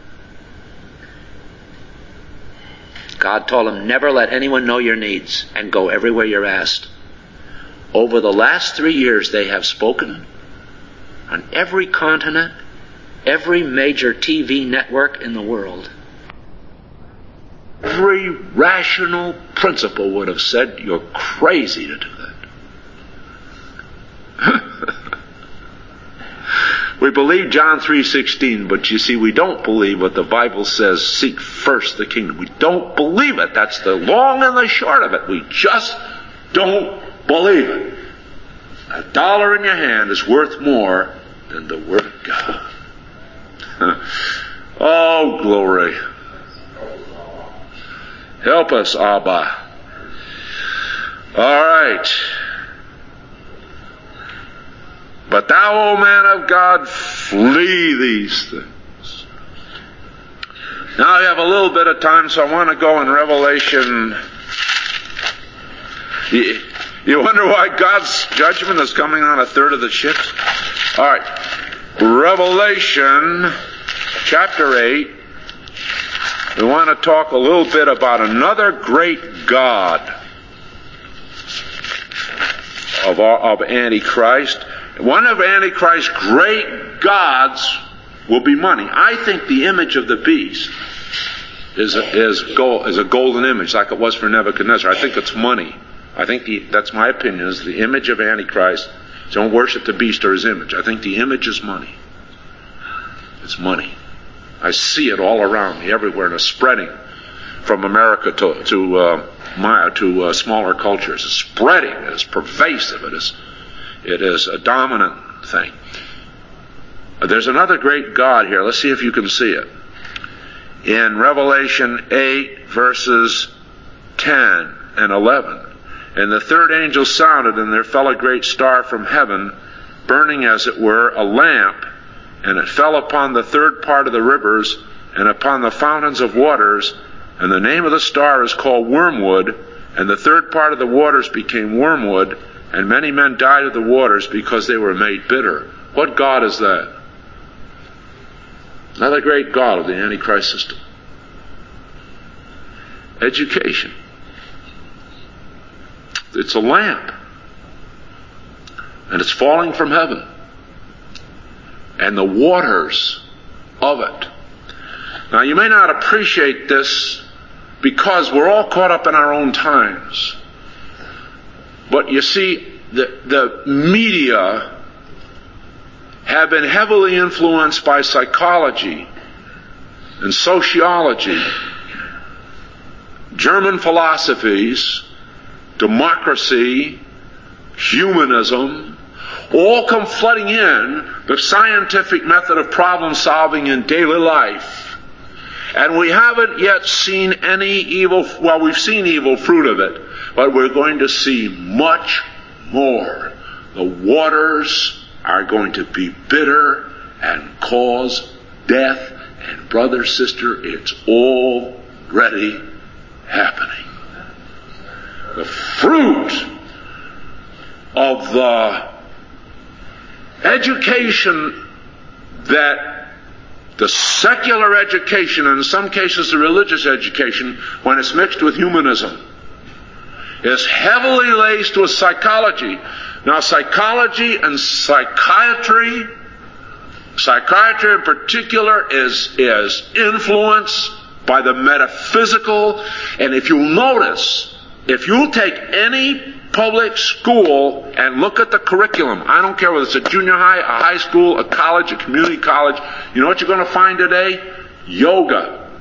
God told them, never let anyone know your needs and go everywhere you're asked. Over the last 3 years, they have spoken on every continent, every major TV network in the world. Every rational principle would have said, you're crazy to do that. We believe John 3:16, but you see, we don't believe what the Bible says, seek first the kingdom. We don't believe it. That's the long and the short of it. We just don't believe it. $1 in your hand is worth more than the Word of God. Oh, glory. Help us, Abba. All right. But thou, O man of God, flee these things. Now I have a little bit of time, so I want to go in Revelation. You wonder why God's judgment is coming on a third of the ships? All right. Revelation chapter 8. We want to talk a little bit about another great god of Antichrist. One of Antichrist's great gods will be money. I think the image of the beast is a golden image, like it was for Nebuchadnezzar. I think it's money. I think that's my opinion, is the image of Antichrist. Don't worship the beast or his image. I think the image is money. It's money. I see it all around me, everywhere, and it's spreading from America to smaller cultures. It's spreading. It's pervasive. It is a dominant thing. There's another great God here. Let's see if you can see it. In Revelation 8, verses 10 and 11. And the third angel sounded, and there fell a great star from heaven, burning as it were a lamp, and it fell upon the third part of the rivers, and upon the fountains of waters, and the name of the star is called Wormwood, and the third part of the waters became wormwood, and many men died of the waters because they were made bitter. What God is that? Another great god of the Antichrist system. Education. It's a lamp. And it's falling from heaven. And the waters of it. Now you may not appreciate this because we're all caught up in our own times. But you see, the media have been heavily influenced by psychology and sociology, German philosophies, democracy, humanism, all come flooding in the scientific method of problem solving in daily life. And we haven't yet seen any evil, well, we've seen evil fruit of it, but we're going to see much more. The waters are going to be bitter and cause death. And brother, sister, it's already happening. The fruit of the education that the secular education, and in some cases the religious education, when it's mixed with humanism, is heavily laced with psychology. Now, psychology and psychiatry in particular is influenced by the metaphysical. And if you'll notice, if you'll take any public school and look at the curriculum, I don't care whether it's a junior high, a high school, a college, a community college, you know what you're going to find today? Yoga,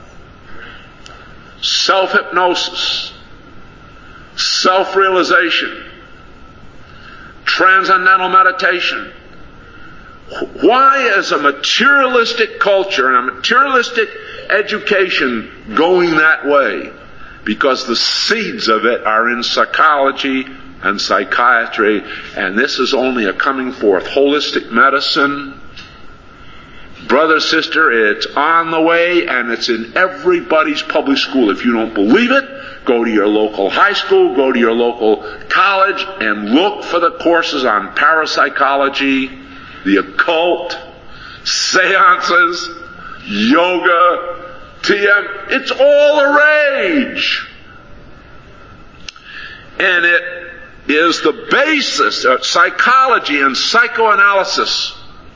self-hypnosis, self-realization, transcendental meditation. Why is a materialistic culture and a materialistic education going that way? Because the seeds of it are in psychology and psychiatry, and this is only a coming forth. Holistic medicine, brother, sister, it's on the way, and it's in everybody's public school. If you don't believe it, go to your local high school, go to your local college, and look for the courses on parapsychology, the occult, seances, yoga, TM. It's all the rage. And it is the basis of psychology and psychoanalysis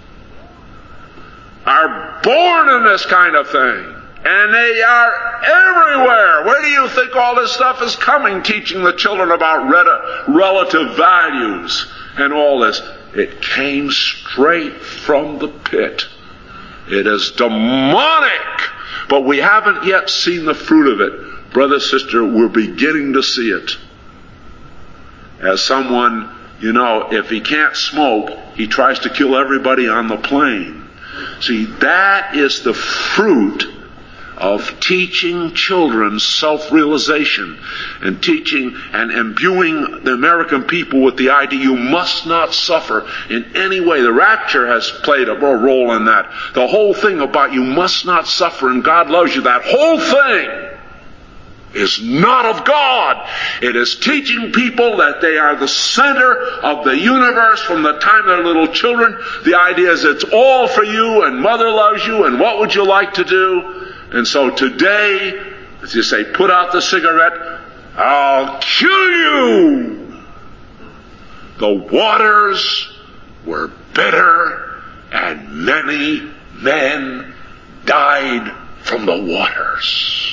are born in this kind of thing. And they are everywhere. Where do you think all this stuff is coming, teaching the children about relative values and all this? It came straight from the pit. It is demonic, but we haven't yet seen the fruit of it. Brother, sister, we're beginning to see it. As someone You know, if he can't smoke, he tries to kill everybody on the plane. See, that is the fruit of teaching children self-realization and teaching and imbuing the American people with the idea you must not suffer in any way. The rapture has played a role in that. The whole thing about you must not suffer and God loves you, that whole thing is not of God. It is teaching people that they are the center of the universe from the time they're little children. The idea is it's all for you and mother loves you and what would you like to do? And so today, as you say, put out the cigarette, I'll kill you. The waters were bitter and many men died from the waters.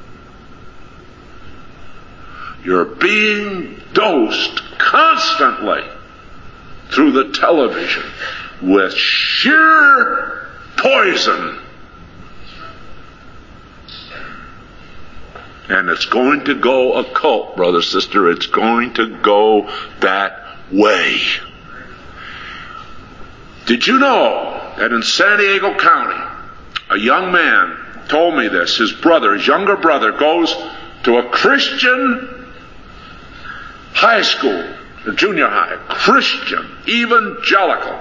You're being dosed constantly through the television with sheer poison. And it's going to go occult, brother, sister. It's going to go that way. Did you know that in San Diego County, a young man told me this, his younger brother, goes to a Christian high school, a junior high, Christian, evangelical,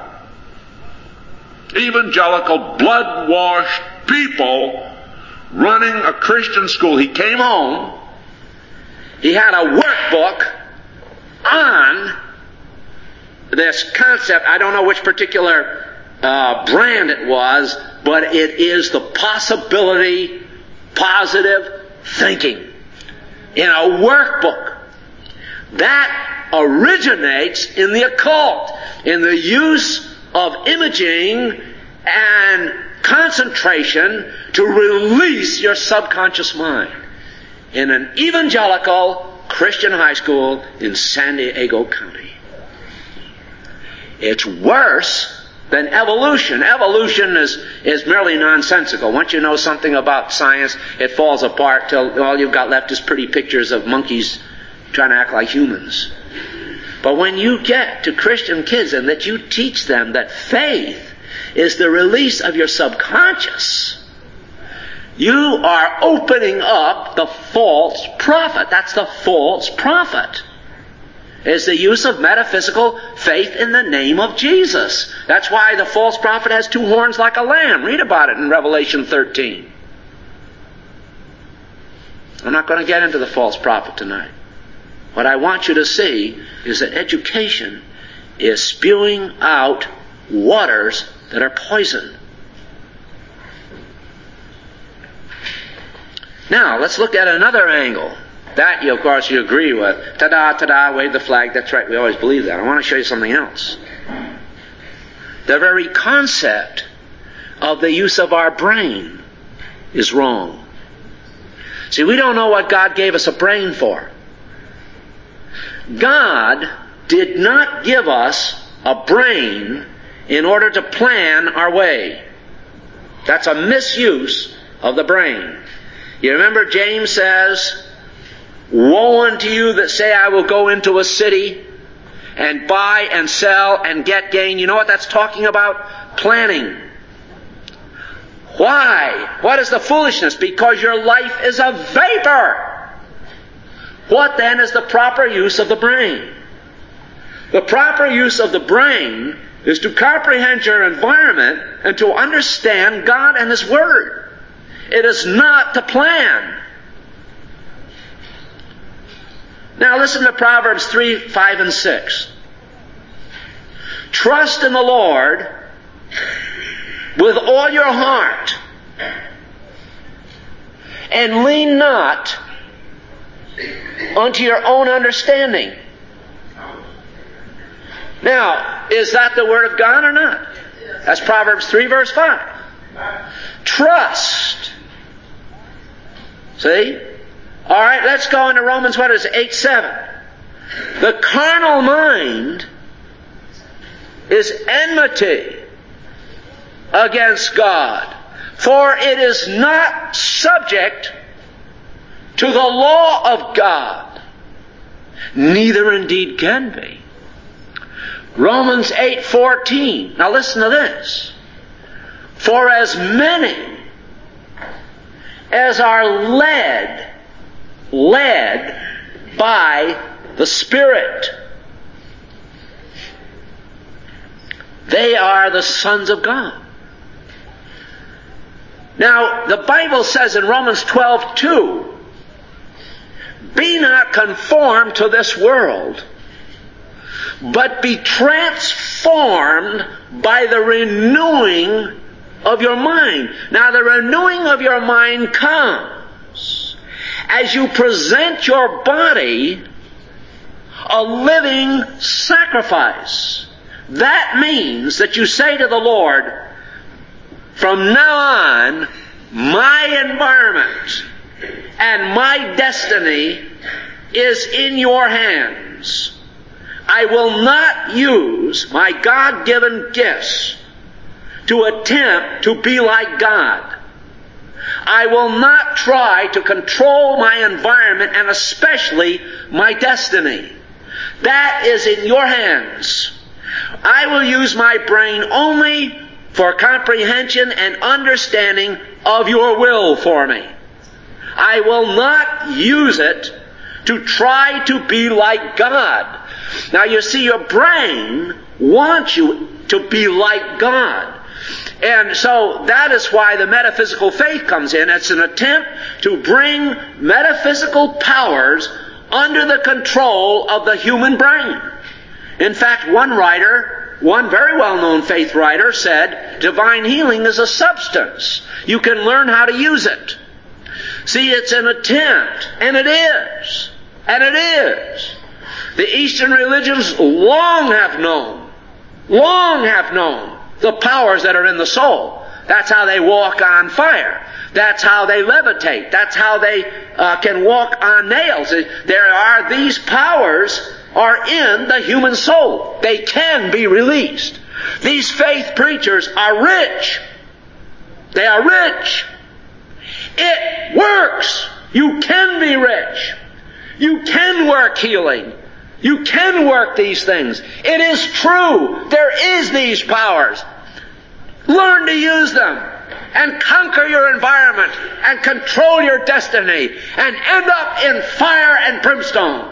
blood-washed people running a Christian school. He came home, he had a workbook on this concept. I don't know which particular brand it was, but it is the possibility, positive thinking in a workbook. That originates in the occult, in the use of imaging and concentration to release your subconscious mind in an evangelical Christian high school in San Diego County. It's worse than evolution. Evolution is merely nonsensical. Once you know something about science, it falls apart till all you've got left is pretty pictures of monkeys trying to act like humans. But when you get to Christian kids and that you teach them that faith is the release of your subconscious, you are opening up the false prophet. That's the false prophet. Is the use of metaphysical faith in the name of Jesus. That's why the false prophet has two horns like a lamb. Read about it in Revelation 13. I'm not going to get into the false prophet tonight. What I want you to see is that education is spewing out waters that are poison. Now, let's look at another angle. That, of course, you agree with. Ta-da, ta-da, wave the flag. That's right, we always believe that. I want to show you something else. The very concept of the use of our brain is wrong. See, we don't know what God gave us a brain for. God did not give us a brain in order to plan our way. That's a misuse of the brain. You remember James says, "Woe unto you that say, I will go into a city and buy and sell and get gain." You know what that's talking about? Planning. Why? What is the foolishness? Because your life is a vapor. What then is the proper use of the brain? The proper use of the brain is to comprehend your environment and to understand God and His Word. It is not to plan. Now listen to Proverbs 3, 5, and 6. Trust in the Lord with all your heart, and lean not unto your own understanding. Now, is that the Word of God or not? That's Proverbs 3, verse 5. Trust. See? All right, let's go into Romans, 8, 7. The carnal mind is enmity against God, for it is not subject to the law of God, neither indeed can be. Romans 8:14. Now listen to this. For as many as are led by the Spirit, they are the sons of God. Now, the Bible says in Romans 12:2, be not conformed to this world, but be transformed by the renewing of your mind. Now, the renewing of your mind comes as you present your body a living sacrifice. That means that you say to the Lord, from now on, my environment and my destiny is in your hands. I will not use my God-given gifts to attempt to be like God. I will not try to control my environment and especially my destiny. That is in your hands. I will use my brain only for comprehension and understanding of your will for me. I will not use it to try to be like God. Now you see, your brain wants you to be like God. And so that is why the metaphysical faith comes in. It's an attempt to bring metaphysical powers under the control of the human brain. In fact, one very well-known faith writer said, divine healing is a substance. You can learn how to use it. See, it's an attempt, and it is. And it is. The Eastern religions long have known the powers that are in the soul. That's how they walk on fire. That's how they levitate. That's how they can walk on nails. These powers are in the human soul. They can be released. These faith preachers are rich. They are rich. It works. You can be rich. You can work healing. You can work these things. It is true. There is these powers. Learn to use them and conquer your environment and control your destiny and end up in fire and brimstone.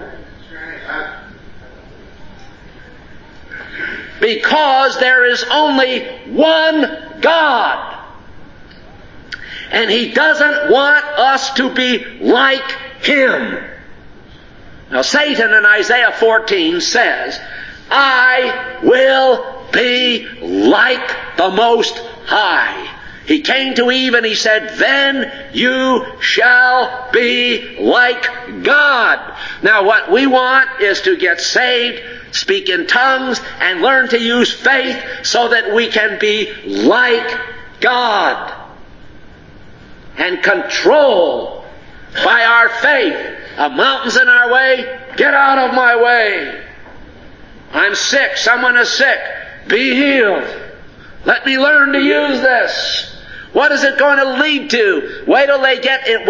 Because there is only one God. And He doesn't want us to be like Him. Now Satan in Isaiah 14 says, I will be like the Most High. He came to Eve and he said, then you shall be like God. Now what we want is to get saved, speak in tongues, and learn to use faith so that we can be like God. And control by our faith. A mountain's in our way, get out of my way. I'm sick, someone is sick, be healed. Let me learn to use this. What is it going to lead to? Wait till the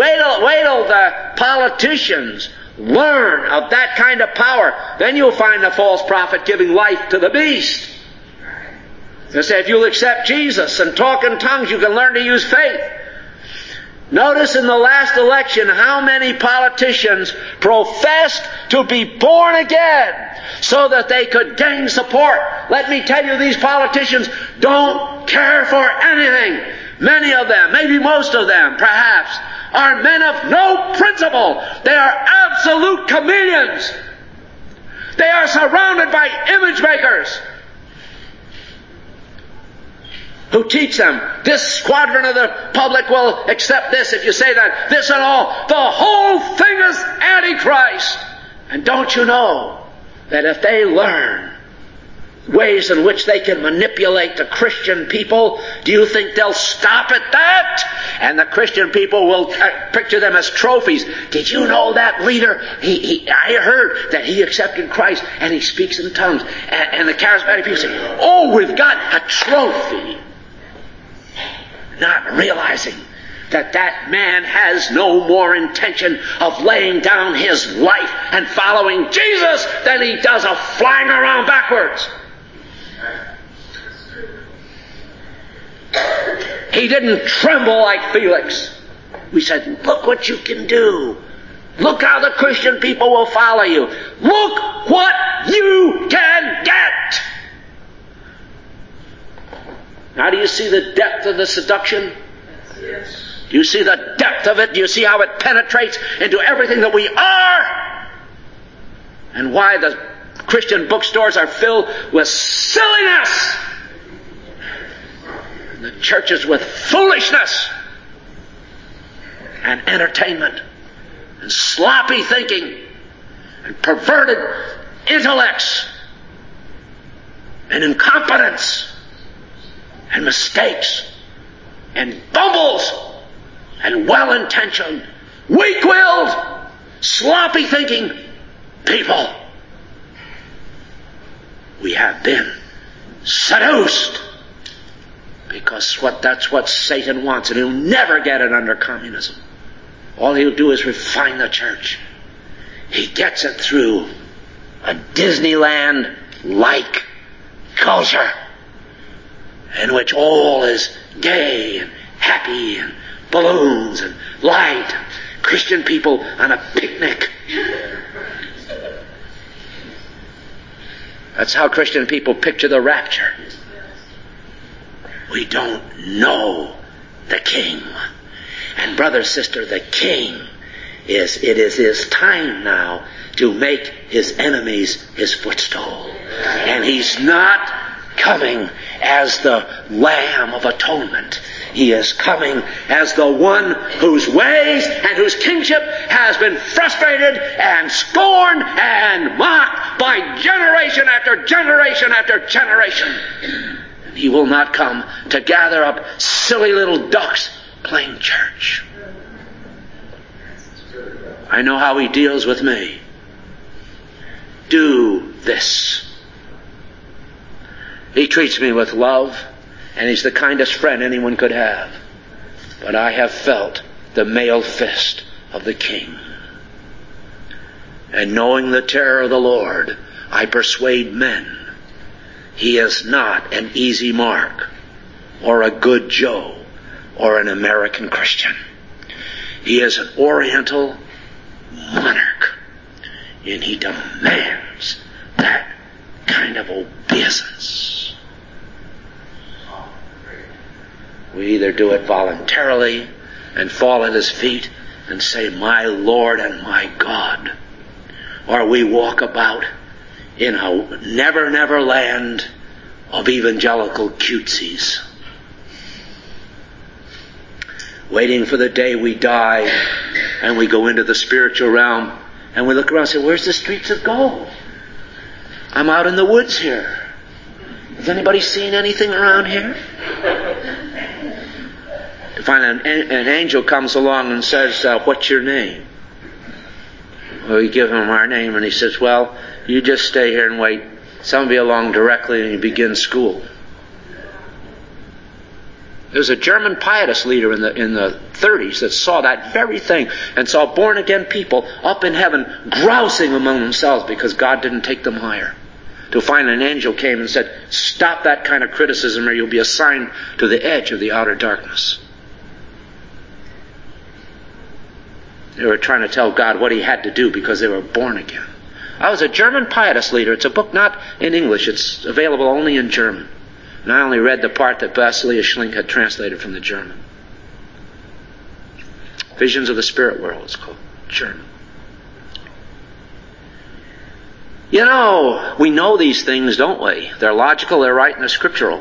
politicians learn of that kind of power. Then you'll find the false prophet giving life to the beast. They say if you'll accept Jesus and talk in tongues, you can learn to use faith. Notice in the last election how many politicians professed to be born again so that they could gain support. Let me tell you, these politicians don't care for anything. Many of them, maybe most of them, perhaps, are men of no principle. They are absolute chameleons. They are surrounded by image makers who teach them, this quadrant of the public will accept this if you say that, this and all. The whole thing is Antichrist. And don't you know that if they learn ways in which they can manipulate the Christian people, do you think they'll stop at that? And the Christian people will picture them as trophies. Did you know that leader? I heard that he accepted Christ and he speaks in tongues. And the charismatic people say, oh, we've got a trophy. Not realizing that man has no more intention of laying down his life and following Jesus than he does of flying around backwards. He didn't tremble like Felix. We said, look what you can do. Look how the Christian people will follow you. Look what you can get. Now, do you see the depth of the seduction? Yes. Do you see the depth of it? Do you see how it penetrates into everything that we are? And why the Christian bookstores are filled with silliness. And the churches with foolishness and entertainment and sloppy thinking and perverted intellects and incompetence and mistakes and bumbles and well-intentioned, weak-willed, sloppy thinking people. We have been seduced because that's what Satan wants, and he'll never get it under communism. All he'll do is refine the church. He gets it through a Disneyland-like culture in which all is gay and happy and balloons and light and Christian people on a picnic. That's how Christian people picture the rapture. We don't know the King. And brother, sister, the King it is his time now to make his enemies his footstool. And he's not coming as the Lamb of Atonement. He is coming as the one whose ways and whose kingship has been frustrated and scorned and mocked by generation after generation after generation. He will not come to gather up silly little ducks playing church. I know how he deals with me. Do this. He treats me with love, and he's the kindest friend anyone could have. But I have felt the mailed fist of the King. And knowing the terror of the Lord, I persuade men he is not an easy mark or a good Joe or an American Christian. He is an Oriental monarch, and he demands that kind of obeisance. We either do it voluntarily and fall at his feet and say, my Lord and my God, or we walk about in a never land of evangelical cutesies, waiting for the day we die and we go into the spiritual realm and we look around and say, where's the streets of gold? I'm out in the woods here. Has anybody seen anything around here? You find an angel comes along and says, what's your name? Well, we give him our name and he says, well, you just stay here and wait. Somebody will be along directly and you begin school. There's a German pietist leader in the 30s that saw that very thing and saw born-again people up in heaven grousing among themselves because God didn't take them higher. To find an angel came and said, stop that kind of criticism or you'll be assigned to the edge of the outer darkness. They were trying to tell God what he had to do because they were born again. I was a German pietist leader. It's a book not in English. It's available only in German. And I only read the part that Basileus Schlink had translated from the German. Visions of the Spirit World, it's called. German. You know, we know these things, don't we? They're logical, they're right, and they're scriptural.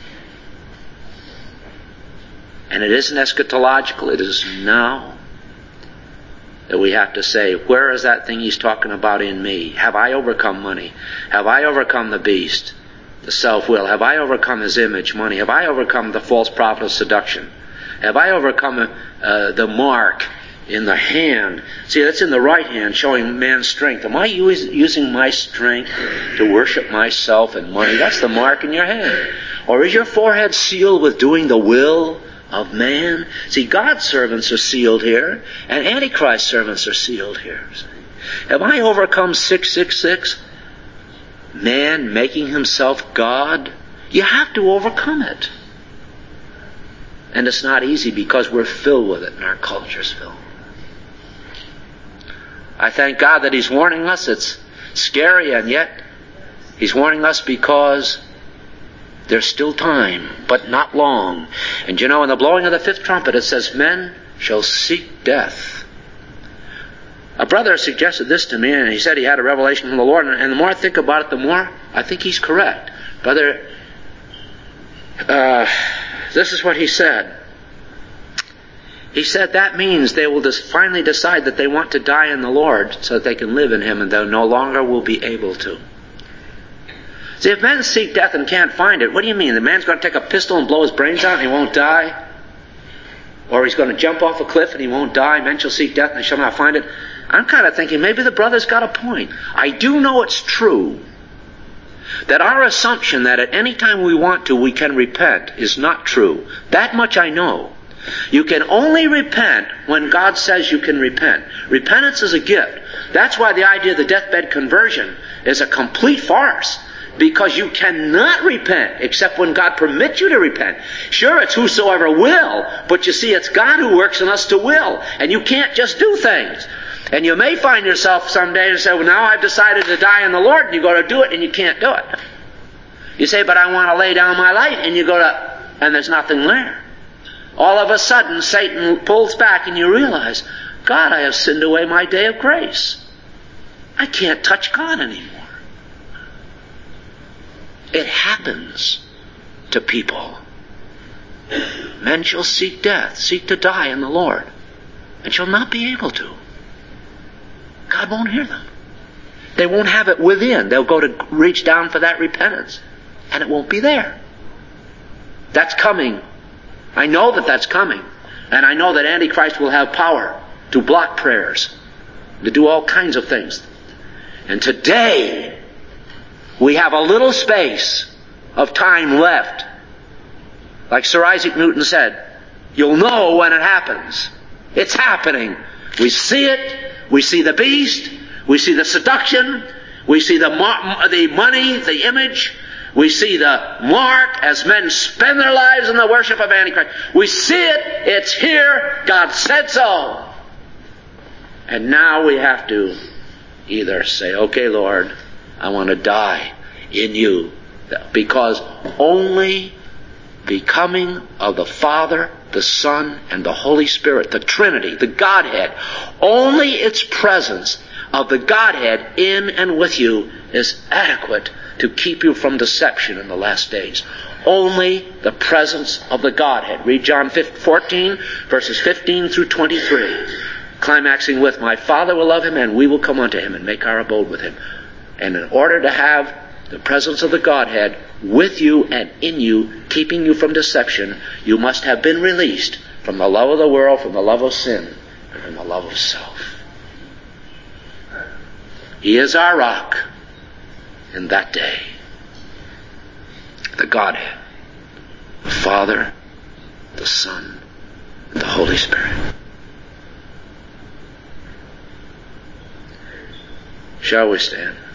And it isn't eschatological, it is now that we have to say, where is that thing he's talking about in me? Have I overcome money? Have I overcome the beast, the self-will? Have I overcome his image, money? Have I overcome the false prophet of seduction? Have I overcome the mark in the hand? See, that's in the right hand, showing man's strength. Am I using my strength to worship myself and money? That's the mark in your hand. Or is your forehead sealed with doing the will of man. See, God's servants are sealed here, and Antichrist servants are sealed here. See? Have I overcome 666? Man making himself God? You have to overcome it. And it's not easy because we're filled with it and our culture's filled. I thank God that He's warning us. It's scary, and yet He's warning us because there's still time, but not long. And you know, in the blowing of the fifth trumpet, it says, men shall seek death. A brother suggested this to me, and he said he had a revelation from the Lord, and the more I think about it, the more I think he's correct. Brother, this is what he said. He said that means they will finally decide that they want to die in the Lord so that they can live in Him, and they no longer will be able to. See, if men seek death and can't find it, what do you mean? The man's going to take a pistol and blow his brains out and he won't die? Or he's going to jump off a cliff and he won't die? Men shall seek death and they shall not find it? I'm kind of thinking maybe the brother's got a point. I do know it's true that our assumption that at any time we want to we can repent is not true. That much I know. You can only repent when God says you can repent. Repentance is a gift. That's why the idea of the deathbed conversion is a complete farce. Because you cannot repent except when God permits you to repent. Sure, it's whosoever will, but you see, it's God who works in us to will. And you can't just do things. And you may find yourself someday and say, well, now I've decided to die in the Lord, and you go to do it, and you can't do it. You say, but I want to lay down my life, and you go to, and there's nothing there. All of a sudden, Satan pulls back, and you realize, God, I have sinned away my day of grace. I can't touch God anymore. It happens to people. Men shall seek death, seek to die in the Lord, and shall not be able to. God won't hear them. They won't have it within. They'll go to reach down for that repentance, and it won't be there. That's coming. I know that that's coming. And I know that Antichrist will have power to block prayers, to do all kinds of things. And today, we have a little space of time left. Like Sir Isaac Newton said, you'll know when it happens. It's happening. We see it. We see the beast. We see the seduction. We see the money, the image. We see the mark as men spend their lives in the worship of Antichrist. We see it. It's here. God said so. And now we have to either say, okay, Lord, I want to die in you. Because only becoming of the Father, the Son, and the Holy Spirit, the Trinity, the Godhead, only its presence of the Godhead in and with you is adequate to keep you from deception in the last days. Only the presence of the Godhead. Read John 14, verses 15 through 23. Climaxing with, my Father will love him, and we will come unto him and make our abode with him. And in order to have the presence of the Godhead with you and in you, keeping you from deception, you must have been released from the love of the world, from the love of sin, and from the love of self. He is our rock in that day. The Godhead, the Father, the Son, and the Holy Spirit. Shall we stand?